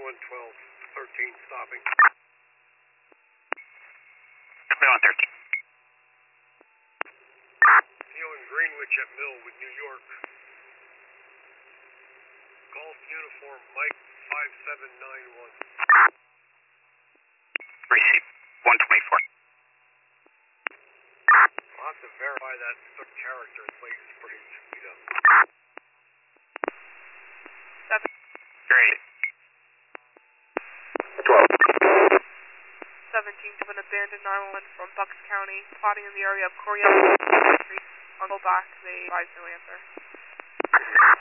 13 stopping. 2113. Theo in Greenwich at Millwood, New York. Golf uniform Mike 5791. Receive 124. I'll have to verify that third character in place is pretty speed up. Great. 17 of an abandoned island from Bucks County, plotting in the area of Coriel Street. On go back, they advise no answer.